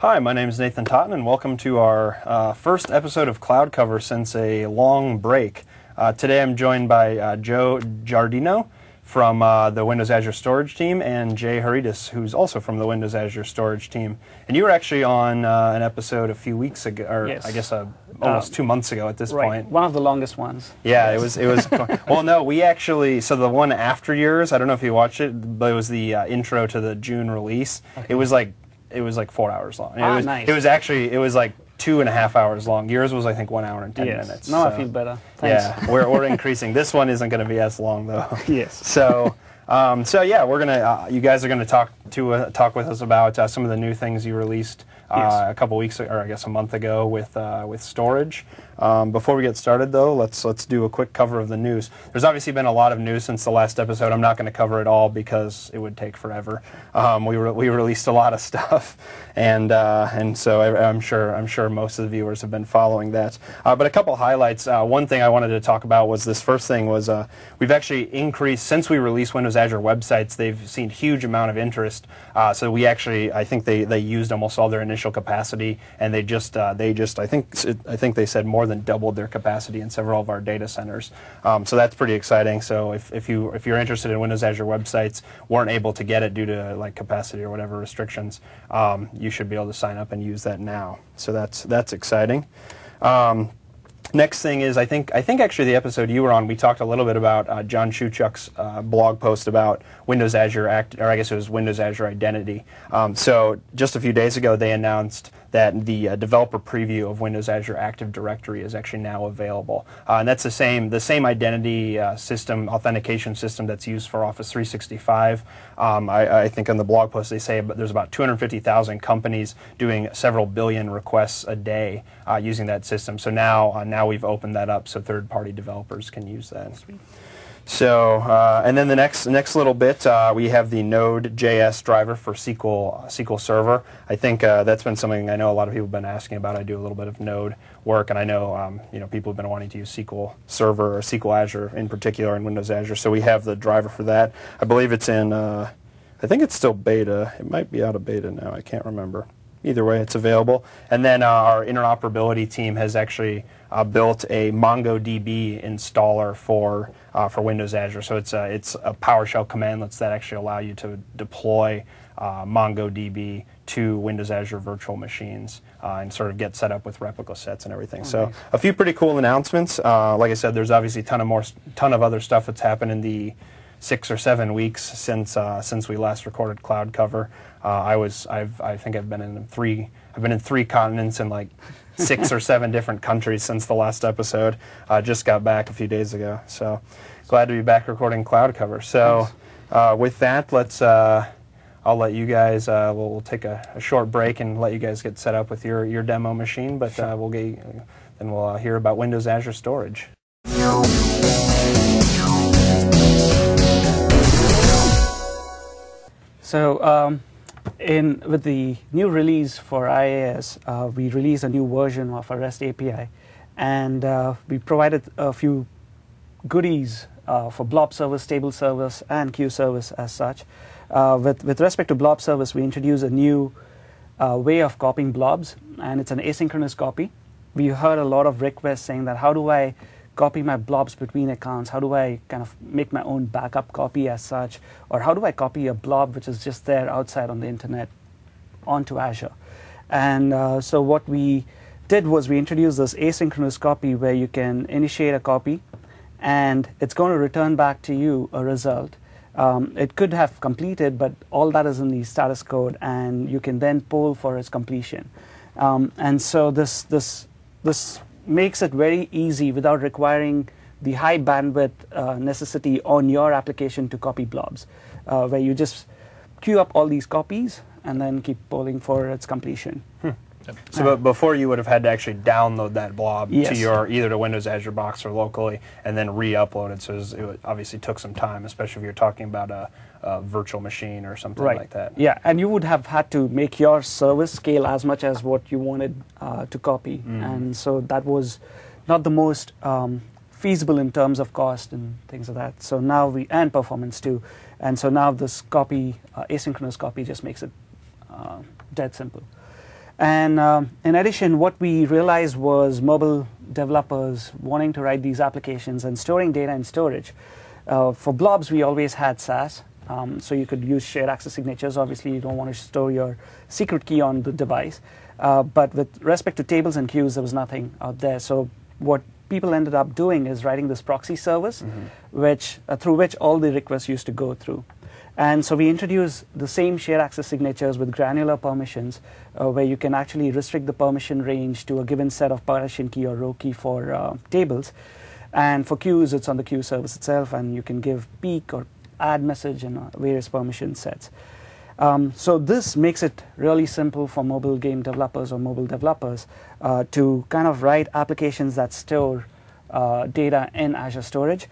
Hi, my name is Nathan Totten, and welcome to our first episode of Cloud Cover since a long break. Today I'm joined by Joe Giardino from the Windows Azure Storage team and Jay Haridis, who's also from the Windows Azure Storage team. And you were actually on an episode a few weeks ago, or yes. I guess almost 2 months ago at this point. One of the longest ones. Yeah, yes. it was. Well, no, we actually, so the one after yours, I don't know if you watched it, but it was the intro to the June release. Okay. It was like 4 hours long. Nice. It was like 2.5 hours long. Yours was, I think, 1 hour and 10 minutes. No, so. I feel better. Thanks. Yeah, we're increasing. This one isn't going to be as long though. Yes. So yeah, we're gonna. You guys are going to talk with us about some of the new things you released a couple weeks, or I guess a month ago, with storage. Before we get started, though, let's do a quick cover of the news. There's obviously been a lot of news since the last episode. I'm not going to cover it all because it would take forever. We released a lot of stuff, and so I'm sure most of the viewers have been following that. But a couple highlights. One thing I wanted to talk about was this first thing was we've actually increased since we released Windows Azure websites. They've seen huge amount of interest. So we actually, I think they used almost all their initial capacity, and I think they said more than doubled their capacity in several of our data centers. So that's pretty exciting. So if you're interested in Windows Azure websites, weren't able to get it due to like capacity or whatever restrictions, you should be able to sign up and use that now. So that's exciting. Next thing is, I think actually the episode you were on, we talked a little bit about John Shuchuk's blog post about Windows Azure or I guess it was Windows Azure Identity. So just a few days ago, they announced that the developer preview of Windows Azure Active Directory is actually now available, and that's the same identity system, authentication system that's used for Office 365. I think on the blog post they say there's about 250,000 companies doing several billion requests a day using that system. So now we've opened that up so third-party developers can use that. Sweet. So, and then the next little bit, we have the Node.js driver for SQL Server. I think that's been something I know a lot of people have been asking about. I do a little bit of Node work, and I know people have been wanting to use SQL Server or SQL Azure in particular in Windows Azure. So we have the driver for that. I believe it's in. I think it's still beta. It might be out of beta now. I can't remember. Either way, it's available. And then our interoperability team has actually built a MongoDB installer for Windows Azure. So it's a PowerShell commandlets that actually allow you to deploy MongoDB to Windows Azure virtual machines and sort of get set up with replica sets and everything. So nice. A few pretty cool announcements. Like I said, there's obviously a ton of other stuff that's happened in the 6 or 7 weeks since we last recorded Cloud Cover. I think I've been in three continents and like 6 or 7 different countries since the last episode. Just got back a few days ago, so glad to be back recording Cloud Cover. So with that, I'll let you guys. We'll take a short break and let you guys get set up with your demo machine. But sure. We'll hear about Windows Azure Storage. So with the new release for IaaS, we released a new version of our REST API, and we provided a few goodies for blob service, table service, and queue service as such. With respect to blob service, we introduced a new way of copying blobs, and it's an asynchronous copy. We heard a lot of requests saying that how do I copy my blobs between accounts? How do I kind of make my own backup copy as such? Or how do I copy a blob which is just there outside on the internet onto Azure? And so what we did was we introduced this asynchronous copy where you can initiate a copy and it's going to return back to you a result. It could have completed, but all that is in the status code, and you can then poll for its completion. And so this makes it very easy without requiring the high bandwidth necessity on your application to copy blobs, where you just queue up all these copies and then keep polling for its completion. So before you would have had to actually download that blob yes. to either to Windows Azure box or locally and then re-upload it. So it obviously took some time, especially if you're talking about a virtual machine or something right. like that. Yeah, and you would have had to make your service scale as much as what you wanted to copy. And so that was not the most feasible in terms of cost and things like that. So now and performance too. And so now this copy, asynchronous copy, just makes it dead simple. And in addition, what we realized was mobile developers wanting to write these applications and storing data in storage. For blobs, we always had SAS, so you could use shared access signatures. Obviously, you don't want to store your secret key on the device. But with respect to tables and queues, there was nothing out there. So what people ended up doing is writing this proxy service, which through which all the requests used to go through. And so we introduced the same shared access signatures with granular permissions, where you can actually restrict the permission range to a given set of partition key or row key for tables. And for queues, it's on the queue service itself, and you can give peek or add message in various permission sets. So this makes it really simple for mobile game developers or mobile developers to kind of write applications that store data in Azure Storage.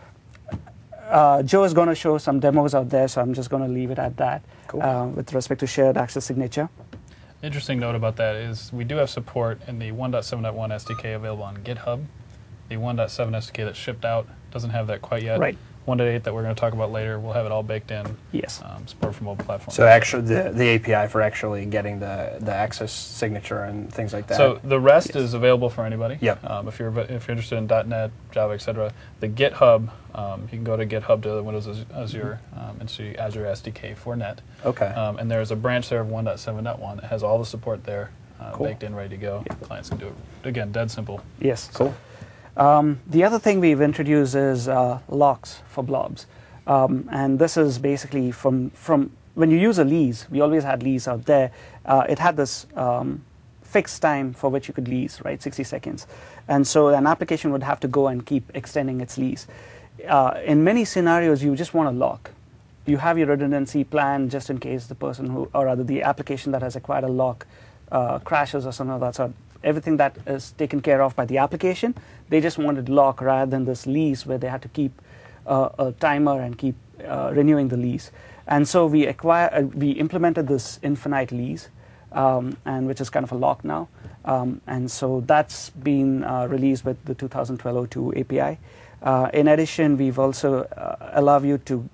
Joe is going to show some demos out there, so I'm just going to leave it at that. Cool. With respect to shared access signature. Interesting note about that is we do have support in the 1.7.1 SDK available on GitHub. The 1.7 SDK that's shipped out doesn't have that quite yet. Right. 1.8 that we're going to talk about later, we'll have it all baked in. Yes. Support for mobile platforms. So actually, the API for actually getting the access signature and things like that. So the rest is available for anybody. Yep. If you're interested in .NET, Java, etc. The GitHub, you can go to GitHub to Windows Azure and see Azure SDK for Net. Okay. And there's a branch there of 1.7.1 that has all the support there, Cool. baked in, ready to go. Yep. Clients can do it. Again, dead simple. Yes. Cool. The other thing we've introduced is locks for blobs. And this is basically from when you use a lease, we always had lease out there, it had this fixed time for which you could lease, right, 60 seconds. And so an application would have to go and keep extending its lease. In many scenarios, you just want a lock. You have your redundancy plan just in case the person who, or rather the application that has acquired a lock crashes or something of that sort. Everything that is taken care of by the application, they just wanted lock rather than this lease where they had to keep a timer and keep renewing the lease. And so we implemented this infinite lease, and which is kind of a lock now. And so that's been released with the 2012-02 API. In addition, we've also allowed you to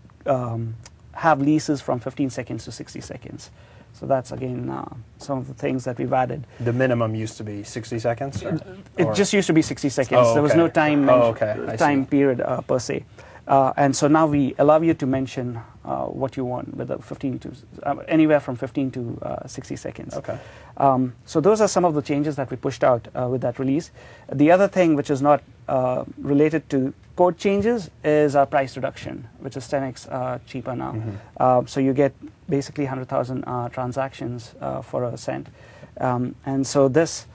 have leases from 15 seconds to 60 seconds. So that's, again, some of the things that we've added. The minimum used to be 60 seconds? It just used to be 60 seconds. Oh, okay. There was no time, time period per se. And so now we allow you to mention what you want with a 15 to anywhere from 15 to 60 seconds. Okay. So those are some of the changes that we pushed out with that release. The other thing, which is not related to code changes, is our price reduction, which is 10x cheaper now. So you get basically 100,000 transactions for a cent. And so this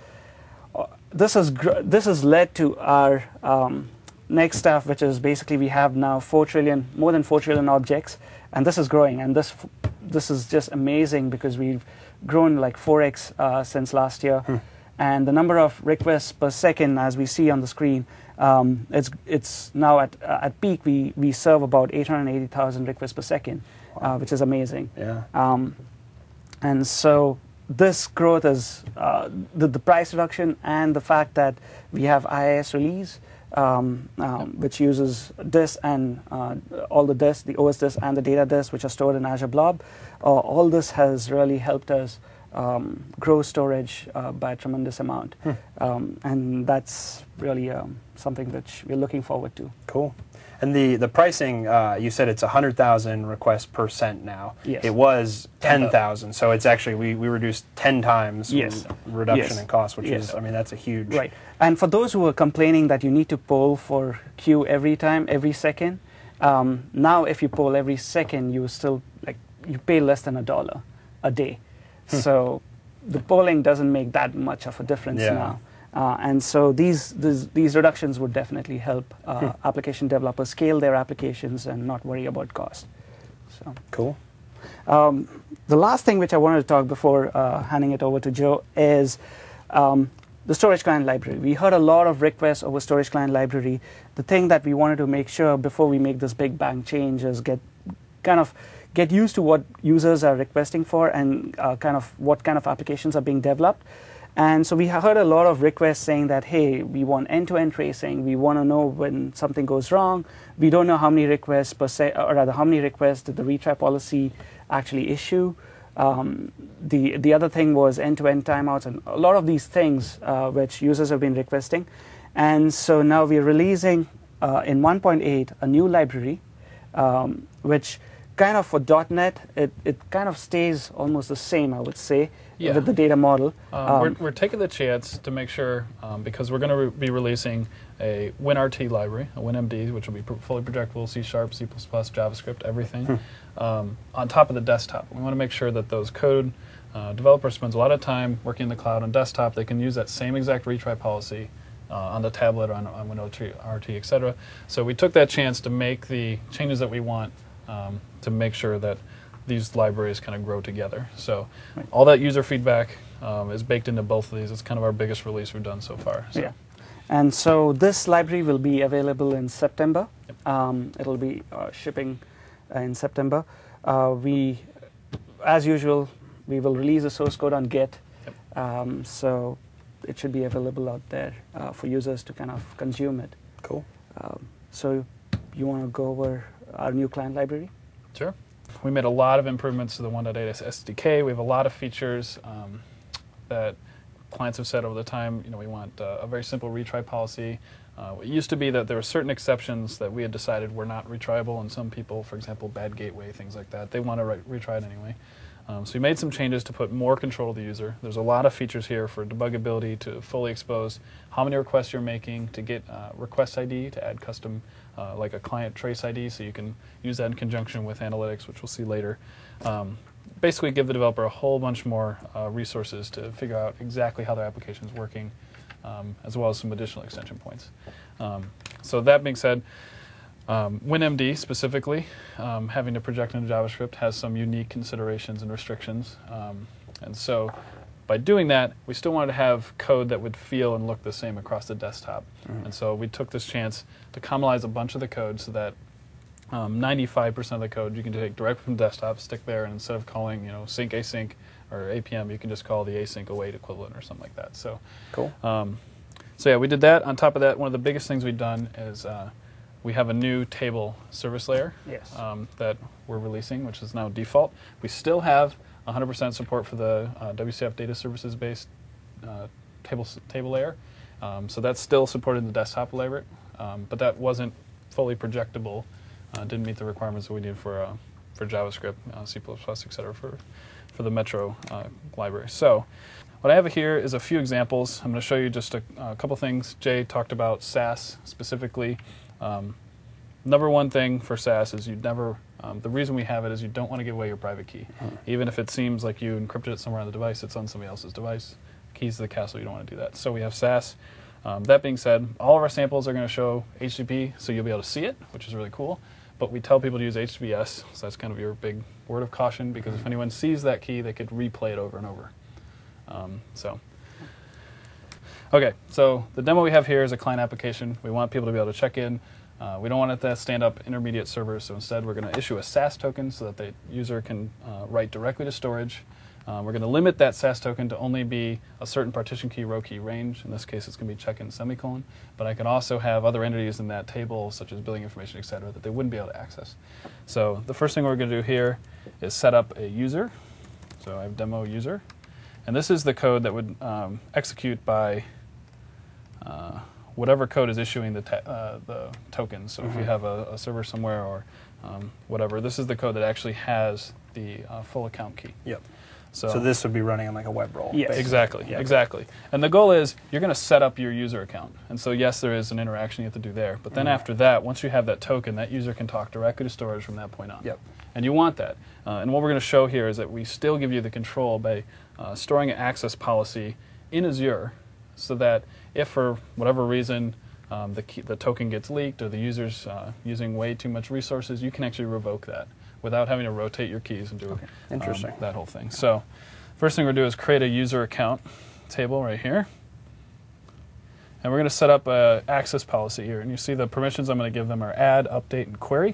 has led to our next stuff, which is basically we have now more than 4 trillion objects, and this is growing. And this is just amazing because we've grown like 4x since last year. And the number of requests per second, as we see on the screen, it's now at peak. We serve about 880,000 requests per second, which is amazing. Yeah. And so this growth is the price reduction and the fact that we have IIS release, which uses disk and all the disk, the OS disk and the data disk, which are stored in Azure Blob. All this has really helped us grow storage by a tremendous amount. And that's really something which we're looking forward to. Cool. And the pricing, you said it's 100,000 requests per cent now. Yes. It was 10,000, so it's actually, we reduced 10 times reduction in cost, which is, I mean, that's a huge... Right. And for those who are complaining that you need to poll for queue every second, now if you poll every second, you still, you pay less than $1 a day. So the polling doesn't make that much of a difference now. And so these reductions would definitely help application developers scale their applications and not worry about cost. So cool. The last thing which I wanted to talk before handing it over to Joe is the storage client library. We heard a lot of requests over storage client library. The thing that we wanted to make sure before we make this big bang change is get used to what users are requesting for and what kind of applications are being developed. And so we heard a lot of requests saying that, hey, we want end-to-end tracing. We want to know when something goes wrong. We don't know how many requests per se, or rather, how many requests did the retry policy actually issue. The other thing was end-to-end timeouts and a lot of these things which users have been requesting. And so now we're releasing in 1.8 a new library, which kind of for .NET, it kind of stays almost the same, I would say, with the data model. We're taking the chance to make sure, because we're going to be releasing a WinRT library, a WinMD, which will be fully projectable, C#, C++, JavaScript, everything, on top of the desktop. We want to make sure that those code developers spend a lot of time working in the cloud on desktop. They can use that same exact retry policy on the tablet, on Windows RT, etc. So we took that chance to make the changes that we want to make sure that these libraries kind of grow together. So all that user feedback is baked into both of these. It's kind of our biggest release we've done so far. So. Yeah. And so this library will be available in September. Yep. It'll be shipping in September. As usual, we will release the source code on Git. Yep. So it should be available out there for users to kind of consume it. Cool. So you want to go over our new client library? Sure. We made a lot of improvements to the 1.8 SDK. We have a lot of features that clients have said over the time. We want a very simple retry policy. It used to be that there were certain exceptions that we had decided were not retriable, and some people, for example, bad gateway, things like that, they want to retry it anyway. So we made some changes to put more control of the user. There's a lot of features here for debuggability, to fully expose how many requests you're making, to get request ID, to add custom, like a client trace ID, so you can use that in conjunction with analytics, which we'll see later. Basically give the developer a whole bunch more resources to figure out exactly how their application is working, as well as some additional extension points. So that being said, WinMD specifically, having to project into JavaScript, has some unique considerations and restrictions. And so by doing that, we still wanted to have code that would feel and look the same across the desktop. And so we took this chance to commonize a bunch of the code so that 95% of the code you can take directly from desktop, stick there, and instead of calling sync async or APM, you can just call the async await equivalent or something like that. So cool. So yeah, we did that. On top of that, one of the biggest things we've done is we have a new table service layer that we're releasing, which is now default. We still have 100% support for the WCF data services based table layer. So that's still supported in the desktop layer, but that wasn't fully projectable. Didn't meet the requirements that we need for JavaScript, C++, etc. for the Metro library. So what I have here is a few examples. I'm going to show you just a couple things. Jay talked about SAS specifically. Number one thing for SAS is you'd never, the reason we have it is you don't want to give away your private key. Even if it seems like you encrypted it somewhere on the device, it's on somebody else's device. Keys to the castle, you don't want to do that. So we have SAS. That being said, all of our samples are going to show HTTP, so you'll be able to see it, which is really cool. But we tell people to use HTTPS, so that's kind of your big word of caution, because if anyone sees that key, they could replay it over and over. Okay, so the demo we have here is a client application. We want people to be able to check in. We don't want it to stand up intermediate servers, so instead we're going to issue a SAS token so that the user can write directly to storage. We're going to limit that SAS token to only be a certain partition key, row key range. In this case, it's going to be check-in semicolon. But I can also have other entities in that table, such as billing information, et cetera, that they wouldn't be able to access. So the first thing we're going to do here is set up a user. So I have demo user. And this is the code that would execute by whatever code is issuing the tokens. So if you have a server somewhere or whatever, this is the code that actually has the full account key. Yep. So this would be running on like a web roll. Yes. Exactly, Yep. exactly. And the goal is you're going to set up your user account. And so yes, there is an interaction you have to do there. But then after that, once you have that token, that user can talk directly to storage from that point on. Yep. And you want that. And what we're going to show here is that we still give you the control by storing an access policy in Azure, so that if for whatever reason the token gets leaked or the user's using way too much resources, you can actually revoke that without having to rotate your keys and do Interesting. that whole thing. So first thing we're going to do is create a user account table right here. And we're going to set up an access policy here. And you see the permissions I'm going to give them are add, update, and query.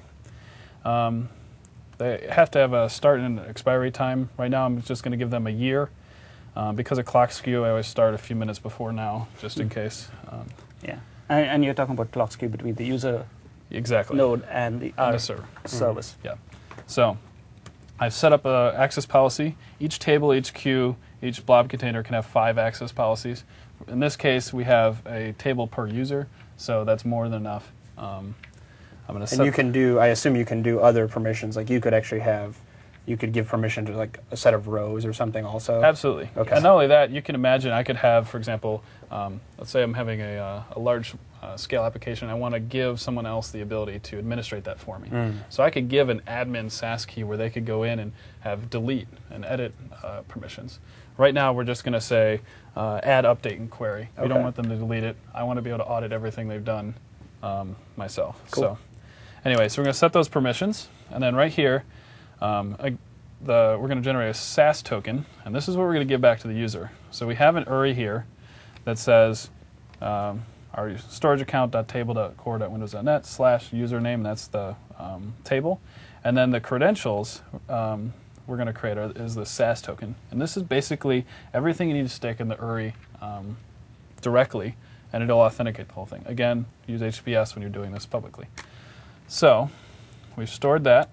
They have to have a start and an expiry time. Right now I'm just going to give them a year. Because of clock skew, I always start a few minutes before now, just in case. Yeah, and you're talking about clock skew between the user Exactly. node and the server. service. Yeah. So I've set up a access policy. Each table, each queue, each blob container can have 5 access policies. In this case, we have a table per user, so that's more than enough. I'm going to set. And you can do, I assume you can do other permissions, like you could actually have, you could give permission to like a set of rows or something also? Absolutely. Okay. And not only that, you can imagine I could have, for example, let's say I'm having a large scale application. I want to give someone else the ability to administrate that for me. So I could give an admin SaaS key where they could go in and have delete and edit permissions. Right now, we're just going to say add, update, and query. We don't want them to delete it. I want to be able to audit everything they've done myself. Cool. So anyway, so we're going to set those permissions. And then right here, we're going to generate a SaaS token. And this is what we're going to give back to the user. So we have an URI here that says our storage account.table.core.windows.net /username. That's the table. And then the credentials we're going to create is the SaaS token. And this is basically everything you need to stick in the URI directly, and it'll authenticate the whole thing. Again, use HTTPS when you're doing this publicly. So we've stored that.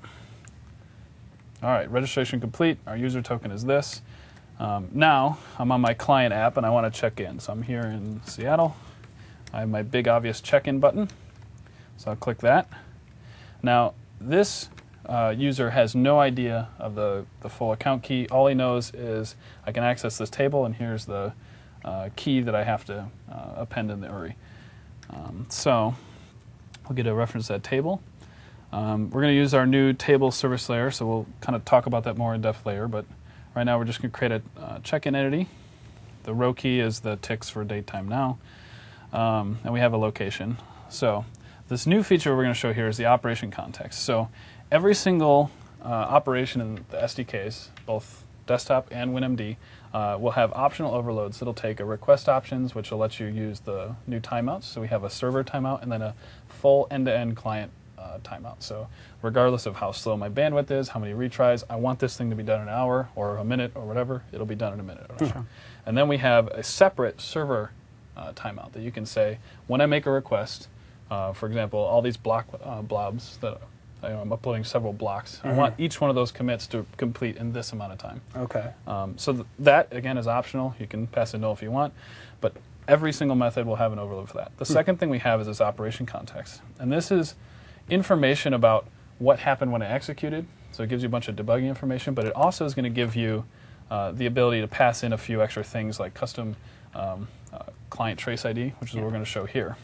All right, registration complete. Our user token is this. Now I'm on my client app, and I want to check in. So I'm here in Seattle. I have my big obvious check-in button. So I'll click that. Now this user has no idea of the full account key. All he knows is I can access this table, and here's the key that I have to append in the URI. So we'll get a reference to that table. We're going to use our new table service layer, so we'll kind of talk about that more in depth later. But right now we're just going to create a check-in entity. The row key is the ticks for date, time, now. And we have a location. So this new feature we're going to show here is the operation context. So every single operation in the SDKs, both desktop and WinMD, will have optional overloads. It'll take a request options, which will let you use the new timeouts. So we have a server timeout and then a full end-to-end client timeout. So regardless of how slow my bandwidth is, how many retries, I want this thing to be done in an hour or a minute or whatever, it'll be done in a minute or an hour. And then we have a separate server timeout that you can say, when I make a request, for example, all these blobs that I'm uploading several blocks. I want each one of those commits to complete in this amount of time. Okay. So that, again, is optional. You can pass a null if you want, but every single method will have an overload for that. The second thing we have is this operation context. And this is information about what happened when it executed. So it gives you a bunch of debugging information, but it also is going to give you the ability to pass in a few extra things like custom client trace ID, which is what we're going to show here.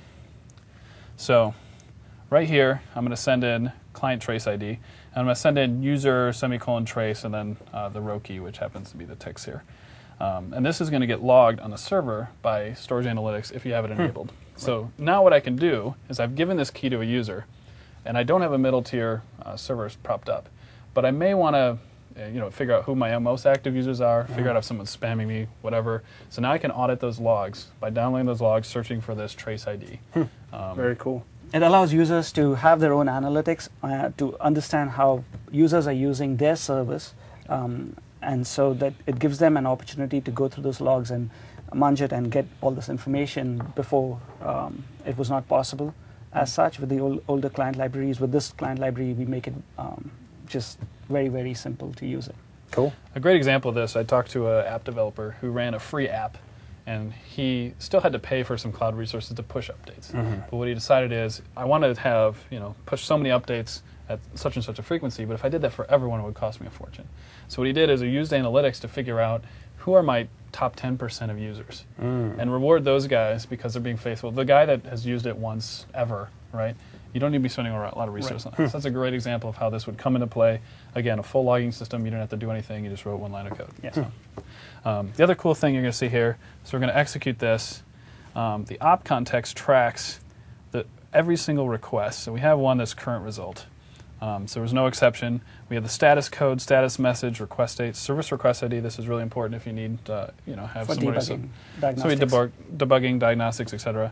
So right here, I'm going to send in client trace ID, and I'm going to send in user ;trace, and then the row key, which happens to be the ticks here. And this is going to get logged on the server by Storage Analytics if you have it enabled. So now what I can do is I've given this key to a user, and I don't have a middle tier servers propped up, but I may want to figure out who my most active users are, figure out if someone's spamming me, whatever. So now I can audit those logs by downloading those logs, searching for this trace ID. Very cool. It allows users to have their own analytics, to understand how users are using their service, and so that it gives them an opportunity to go through those logs and munch it and get all this information before it was not possible. As such, with the older client libraries, with this client library, we make it just very, very simple to use it. Cool. A great example of this, I talked to an app developer who ran a free app, and he still had to pay for some cloud resources to push updates. But what he decided is, I want to have, push so many updates at such and such a frequency, but if I did that for everyone, it would cost me a fortune. So what he did is he used analytics to figure out who are my top 10% of users and reward those guys because they're being faithful. The guy that has used it once ever, right? You don't need to be spending a lot of resources on it. So that's a great example of how this would come into play. Again, a full logging system, you don't have to do anything, you just wrote one line of code. Yeah. So, the other cool thing you're going to see here, so we're going to execute this. The op context tracks every single request. So we have one that's current result. So there's no exception. We have the status code, status message, request date, service request ID. This is really important if you need to, have For somebody. debugging, So we debugging, diagnostics, etc.,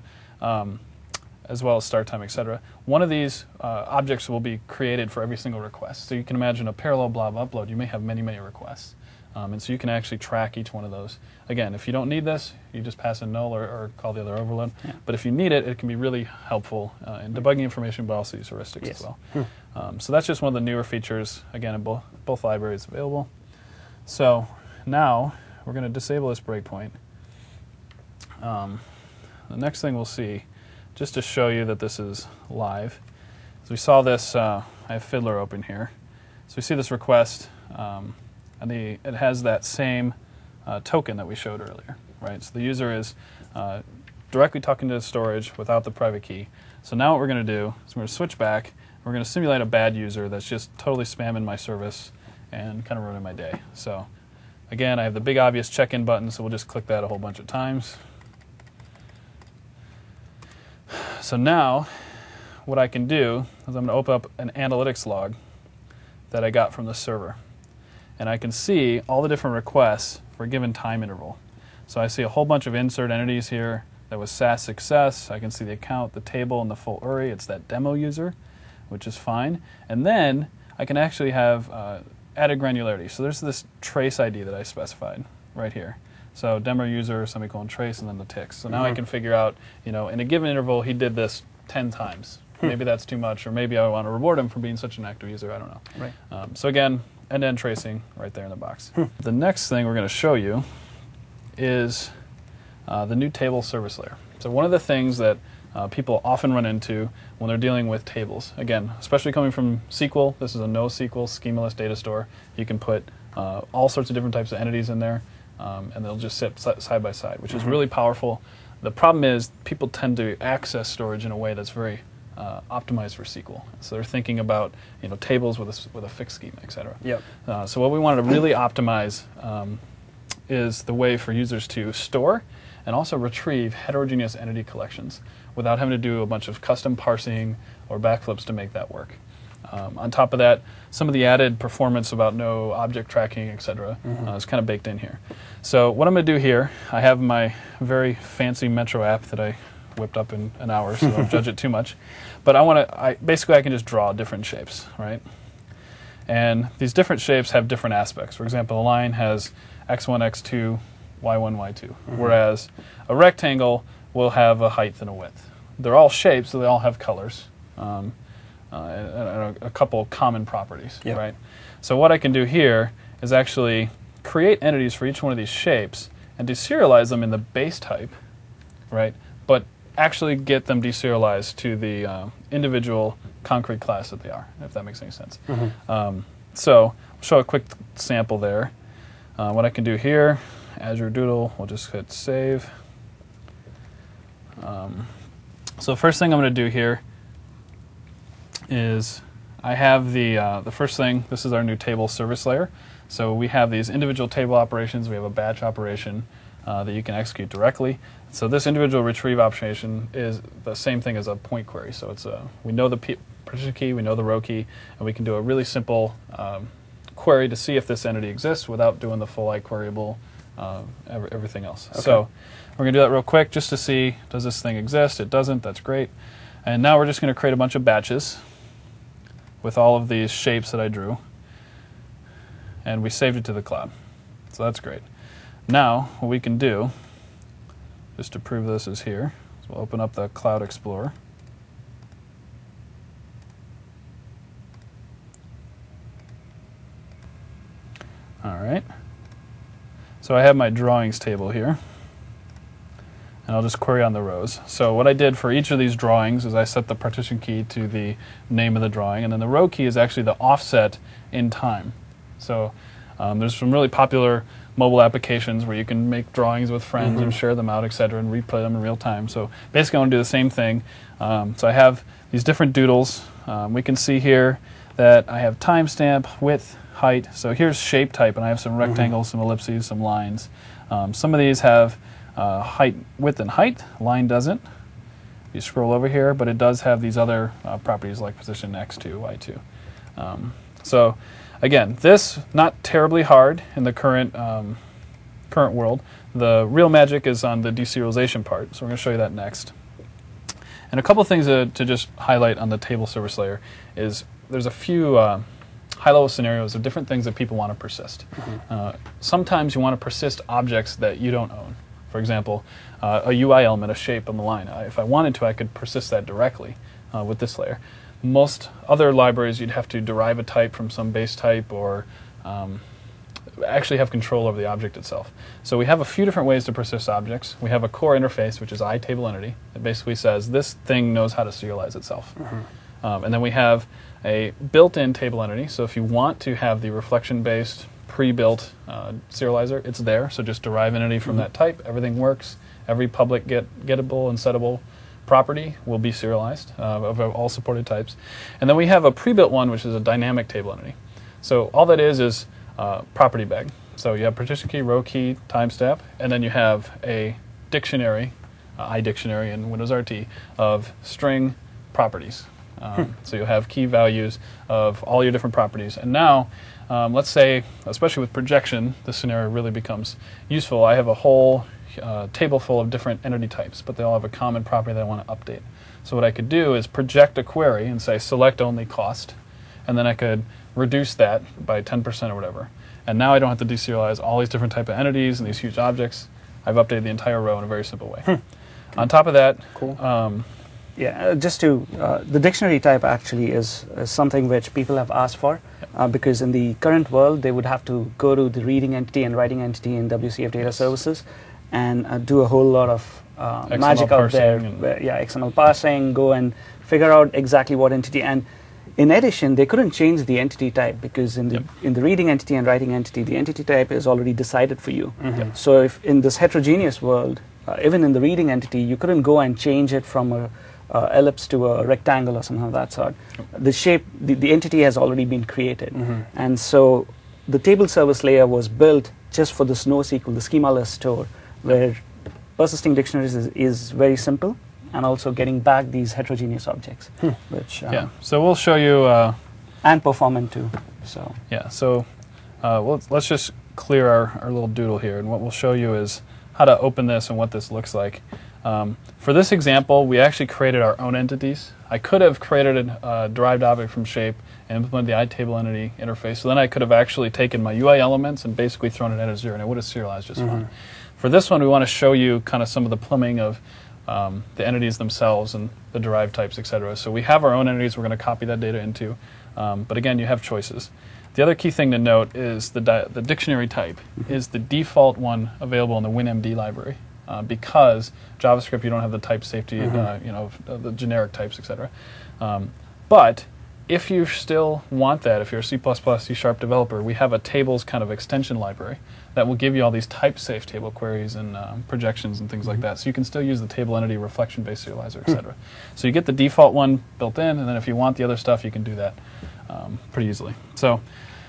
as well as start time, etc. One of these objects will be created for every single request. So you can imagine a parallel blob upload. You may have many, many requests. And so you can actually track each one of those. Again, if you don't need this, you just pass a null or call the other overload. But if you need it, it can be really helpful in debugging information, but also use heuristics as well. So that's just one of the newer features, again, in both libraries available. So now we're going to disable this breakpoint. The next thing we'll see, just to show you that this is live, is we saw this, I have Fiddler open here. So we see this request, and it has that same token that we showed earlier, right? So the user is directly talking to the storage without the private key. So now what we're going to do is we're going to switch back. We're going to simulate a bad user that's just totally spamming my service and kind of ruining my day. So again, I have the big obvious check-in button, so we'll just click that a whole bunch of times. So now what I can do is I'm going to open up an analytics log that I got from the server. And I can see all the different requests for a given time interval. So I see a whole bunch of insert entities here. That was SaaS success. I can see the account, the table, and the full URI. It's that demo user, which is fine. And then I can actually have added granularity. So there's this trace ID that I specified right here. So demo user, semicolon trace, and then the ticks. So now I can figure out, in a given interval, he did this 10 times. Maybe that's too much, or maybe I want to reward him for being such an active user. I don't know. Right. So again, end-to-end tracing right there in the box. The next thing we're going to show you is the new table service layer. So one of the things that people often run into when they're dealing with tables, again, especially coming from SQL, this is a NoSQL schemaless data store. You can put all sorts of different types of entities in there, and they'll just sit side by side, which is really powerful. The problem is people tend to access storage in a way that's very optimized for SQL. So they're thinking about tables with a fixed schema, et cetera. Yep. So what we wanted to really optimize is the way for users to store and also retrieve heterogeneous entity collections without having to do a bunch of custom parsing or backflips to make that work. On top of that, some of the added performance about no object tracking, et cetera, is kind of baked in here. So what I'm going to do here, I have my very fancy Metro app that I whipped up in an hour, so don't judge it too much. But basically I can just draw different shapes, right? And these different shapes have different aspects. For example, a line has x1, x2, y1, y2, whereas a rectangle will have a height and a width. They're all shapes, so they all have colors and a couple common properties, right? So what I can do here is actually create entities for each one of these shapes and deserialize them in the base type, right? But actually get them deserialized to the individual concrete class that they are, if that makes any sense. So I'll show a quick sample there. What I can do here, Azure Doodle, we'll just hit save. So the first thing I'm going to do here is I have the first thing, this is our new table service layer. So we have these individual table operations. We have a batch operation that you can execute directly. So this individual retrieve operation is the same thing as a point query. So it's we know the partition key, we know the row key, and we can do a really simple query to see if this entity exists without doing the full iQueryable everything else. Okay. So we're going to do that real quick just to see, does this thing exist? It doesn't. That's great. And now we're just going to create a bunch of batches with all of these shapes that I drew. And we saved it to the cloud. So that's great. Now, what we can do, just to prove this is here, so we'll open up the Cloud Explorer. All right. So I have my drawings table here. And I'll just query on the rows. So what I did for each of these drawings is I set the partition key to the name of the drawing, and then the row key is actually the offset in time. So there's some really popular mobile applications where you can make drawings with friends and share them out, et cetera, and replay them in real time. So basically I want to do the same thing. So I have these different doodles. We can see here that I have timestamp, width, height. So here's shape type, and I have some rectangles, some ellipses, some lines. Some of these have height, width, and height. Line doesn't. You scroll over here, but it does have these other properties like position x2, y2. So again, this not terribly hard in the current world. The real magic is on the deserialization part, so we're going to show you that next. And a couple of things to just highlight on the table service layer is there's a few high-level scenarios of different things that people want to persist. Sometimes you want to persist objects that you don't own. For example, a UI element, a shape on the line. If I wanted to, I could persist that directly with this layer. most other libraries, you'd have to derive a type from some base type or actually have control over the object itself. So we have a few different ways to persist objects. We have a core interface, which is iTableEntity. It basically says this thing knows how to serialize itself. And then we have a built-in table entity. So if you want to have the reflection-based, pre-built serializer, it's there. So just derive entity from that type. Everything works. Every public gettable and settable property will be serialized of all supported types. And then we have a pre-built one, which is a dynamic table entity. So all that is property bag. So you have partition key, row key, timestamp, and then you have a dictionary, iDictionary in Windows RT, of string properties. So you'll have key values of all your different properties. And now, let's say, especially with projection, this scenario really becomes useful. I have a whole table full of different entity types, but they all have a common property that I want to update. So what I could do is project a query and say select only cost, and then I could reduce that by 10% or whatever. And now I don't have to deserialize all these different type of entities and these huge objects. I've updated the entire row in a very simple way. On top of that, just to, the dictionary type actually is something which people have asked for, because in the current world they would have to go to the reading entity and writing entity in WCF Data Services and do a whole lot of magic out there. XML parsing, go and figure out exactly what entity. And in addition, they couldn't change the entity type because in the reading entity and writing entity, the entity type is already decided for you. So if in this heterogeneous world, even in the reading entity, you couldn't go and change it from a ellipse to a rectangle or something of that sort. The shape, the entity has already been created. And so the table service layer was built just for this NoSQL, the schemaless store, where persisting dictionaries is very simple, and also getting back these heterogeneous objects, which so we'll show you and performant too. So let's just clear our little doodle here, and what we'll show you is how to open this and what this looks like. For this example, we actually created our own entities. I could have created a derived object from shape and implemented the iTableEntity interface. So then I could have actually taken my UI elements and basically thrown it at a 0, and it would have serialized just fine. For this one, we want to show you kind of some of the plumbing of the entities themselves and the derived types, etc. So we have our own entities we're going to copy that data into. But again, you have choices. The other key thing to note is the dictionary type is the default one available in the WinMD library. Because JavaScript, you don't have the type safety, the generic types, etc. But if you still want that, if you're a C++, C# developer, we have a tables kind of extension library that will give you all these type-safe table queries and projections and things like that. So you can still use the table entity reflection-based serializer, etc. So you get the default one built in, and then if you want the other stuff, you can do that pretty easily. So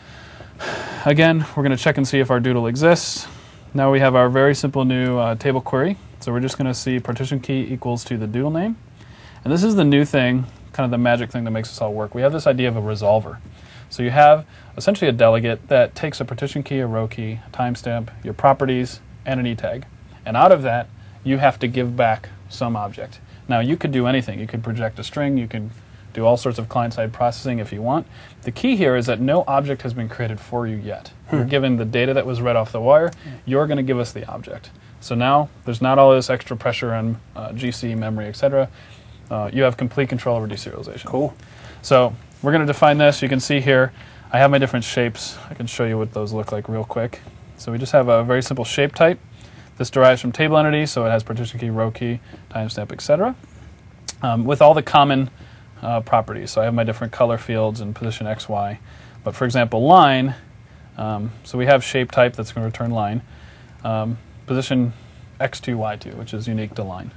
again, we're going to check and see if our doodle exists. Now we have our very simple new table query. So we're just going to see partition key equals to the doodle name. And this is the new thing, kind of the magic thing that makes this all work. We have this idea of a resolver. So you have essentially a delegate that takes a partition key, a row key, a timestamp, your properties, and an e-tag. And out of that, you have to give back some object. Now you could do anything. You could project a string. You can do all sorts of client-side processing if you want. The key here is that no object has been created for you yet. You're given the data that was read off the wire. You're going to give us the object. So now there's not all this extra pressure on GC, memory, etc. You have complete control over deserialization. Cool. So we're going to define this. You can see here I have my different shapes. I can show you what those look like real quick. So we just have a very simple shape type. This derives from table entity, so it has partition key, row key, timestamp, etc. With all the common properties. So I have my different color fields and position X, Y. But for example, line, so we have shape type that's going to return line. Position X2, Y2, which is unique to line.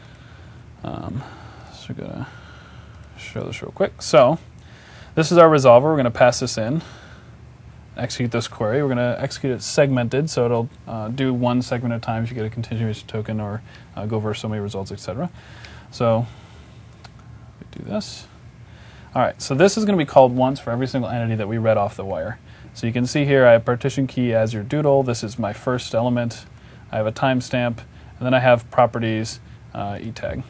So we're going to show this real quick. So this is our resolver. We're going to pass this in, execute this query. We're going to execute it segmented, so it'll do one segment at a time if you get a continuation token or go over so many results, etc. So do this. All right, so this is going to be called once for every single entity that we read off the wire. So you can see here I have partition key as your doodle. This is my first element. I have a timestamp, and then I have properties e-tag.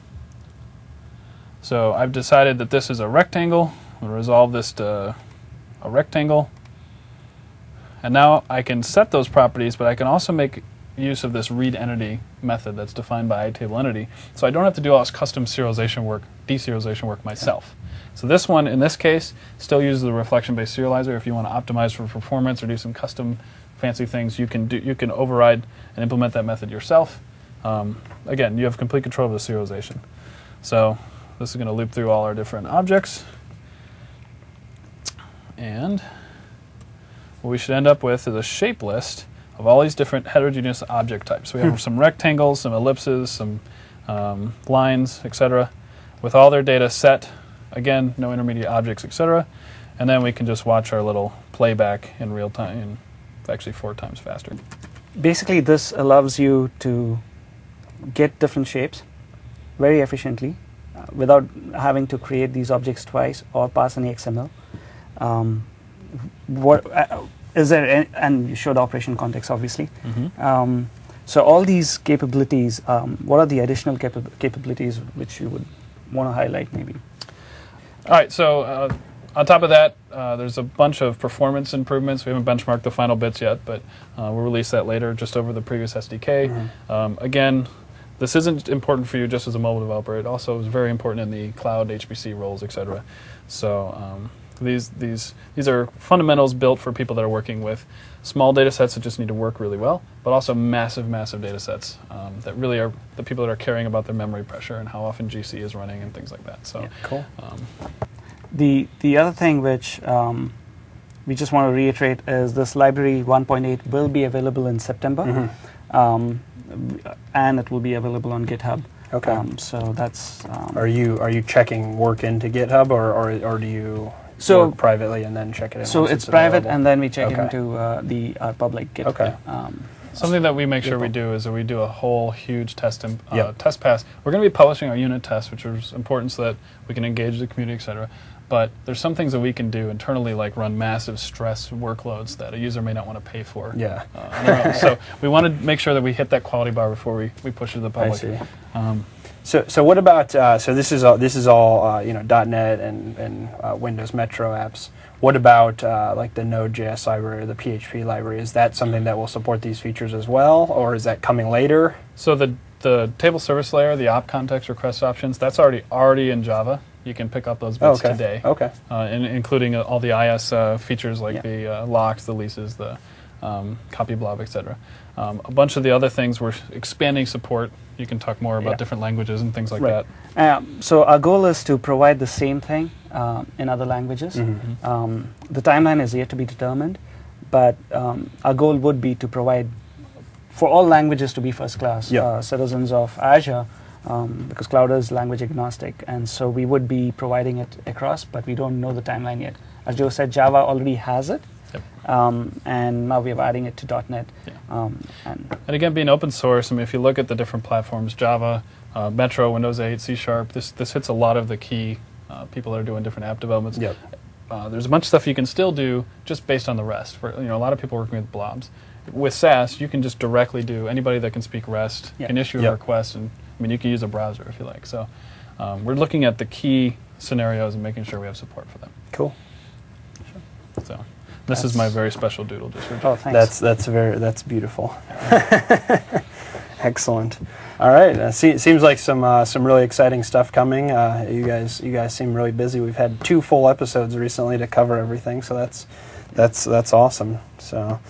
So I've decided that this is a rectangle. We'll resolve this to a rectangle. And now I can set those properties, but I can also make use of this read entity method that's defined by table entity, so I don't have to do all this custom serialization work, deserialization work myself. So this one, in this case, still uses the reflection-based serializer. If you want to optimize for performance or do some custom fancy things, you can override and implement that method yourself. Again, you have complete control of the serialization. So this is going to loop through all our different objects. And what we should end up with is a shape list of all these different heterogeneous object types. We have some rectangles, some ellipses, some lines, etc., with all their data set. Again, no intermediate objects, etc. And then we can just watch our little playback in real time, and actually 4 times faster. Basically, this allows you to get different shapes very efficiently without having to create these objects twice or pass any XML. Is there any, and you showed operation context, obviously. Mm-hmm. So all these capabilities, what are the additional capabilities which you would want to highlight, maybe? All right, so on top of that, there's a bunch of performance improvements. We haven't benchmarked the final bits yet, but we'll release that later, just over the previous SDK. Mm-hmm. Again, this isn't important for you just as a mobile developer. It also is very important in the cloud, HPC roles, etc. So these are fundamentals built for people that are working with small data sets that just need to work really well, but also massive data sets that really are the people that are caring about their memory pressure and how often GC is running and things like that. So yeah. Cool. The other thing which we just want to reiterate is this library 1.8 will be available in September, and it will be available on GitHub. Okay. So that's. Are you checking work into GitHub, or do you work privately and then check it in? So once it's private, available? and then we check Okay. it into the public GitHub. Okay. Something that we make sure we do is that we do a whole huge test Yep. test pass. We're going to be publishing our unit tests, which is important so that we can engage the community, etc. But there's some things that we can do internally, like run massive stress workloads that a user may not want to pay for. Yeah. On their own. So we want to make sure that we hit that quality bar before we push it to the public. I see. So what about so this is all .NET and Windows Metro apps. What about like the Node.js library or the PHP library? Is that something that will support these features as well, or is that coming later? So the table service layer, the op context request options, that's already in Java. You can pick up those bits today. Okay. Including all the IS features like the locks, the leases, the copy blob, etc. A bunch of the other things, we're expanding support. You can talk more about different languages and things like that. So our goal is to provide the same thing in other languages. Mm-hmm. The timeline is yet to be determined, but our goal would be to provide for all languages to be first class citizens of Azure, because Cloud is language agnostic, and so we would be providing it across, but we don't know the timeline yet. As Joe said, Java already has it. Yep. And now we're adding it to .NET. And again, being open source, I mean, if you look at the different platforms, Java, Metro, Windows 8, C#, this hits a lot of the key people that are doing different app developments. Yep. There's a bunch of stuff you can still do just based on the REST. For a lot of people working with blobs. With SaaS, you can just directly do. Anybody that can speak REST can issue a request, and I mean, you can use a browser if you like. So we're looking at the key scenarios and making sure we have support for them. Cool. So. This is my very special doodle. Just for thanks. That's beautiful. Excellent. All right. It seems like some really exciting stuff coming. You guys seem really busy. We've had 2 full episodes recently to cover everything, so that's awesome. So,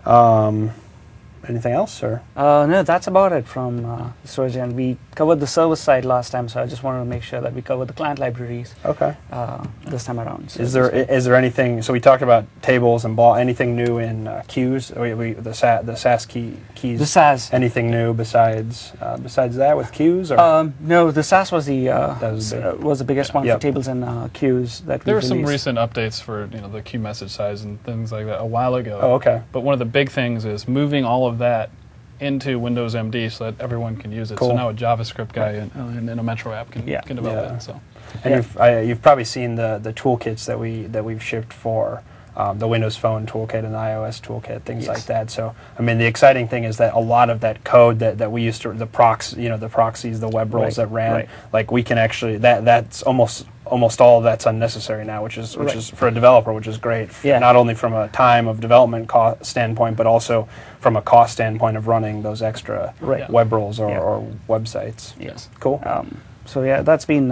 anything else, or? No, that's about it from storage. And we covered the server side last time, so I just wanted to make sure that we covered the client libraries. Okay. This time around. So is there anything? So we talked about tables and anything new in queues? The SAS keys. The SAS. Anything new besides that with queues? Or? No, the SAS was was the biggest one for tables and queues that we There were released. some recent updates for the queue message size and things like that a while ago. Oh, okay. But one of the big things is moving all of that into Windows MD so that everyone can use it. Cool. So now a JavaScript guy in a Metro app can develop it. So. And you've probably seen the toolkits that we've shipped for the Windows Phone toolkit and the iOS toolkit, things Yes. like that. So, I mean, the exciting thing is that a lot of that code that we used to, the proxies, the web roles Right, that ran, right. like we can actually, that's almost all of that's unnecessary now, which is for a developer, which is great. Yeah. Not only from a time of development standpoint, but also from a cost standpoint of running those extra Right. web roles or, Yeah. or websites. Yes. Cool. So yeah, that's been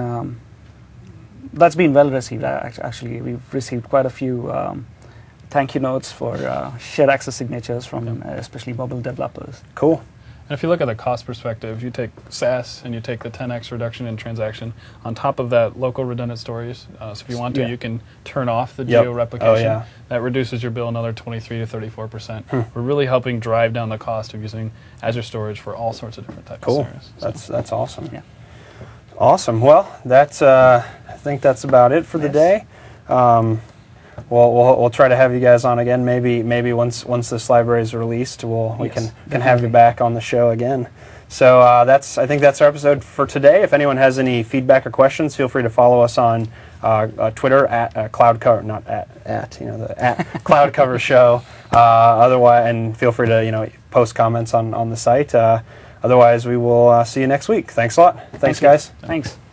well received. Actually, we've received quite a few thank you notes for shared access signatures from especially mobile developers. Cool. And if you look at the cost perspective, you take SaaS and you take the 10x reduction in transaction, on top of that, local redundant storage. So if you want to, Yeah. you can turn off the Yep. geo-replication. Oh, yeah. That reduces your bill another 23 to 34%. We're really helping drive down the cost of using Azure storage for all sorts of different types Cool. of scenarios. So That's awesome. Yeah. Awesome. Well, that's I think that's about it for the day. We'll try to have you guys on again. Maybe once this library is released, we Yes, can have you back on the show again. So I think that's our episode for today. If anyone has any feedback or questions, feel free to follow us on Twitter at CloudCover, not at Cloud Cover Show. Otherwise, and feel free to post comments on the site. Otherwise, we will see you next week. Thanks a lot. Thanks, guys. Thanks.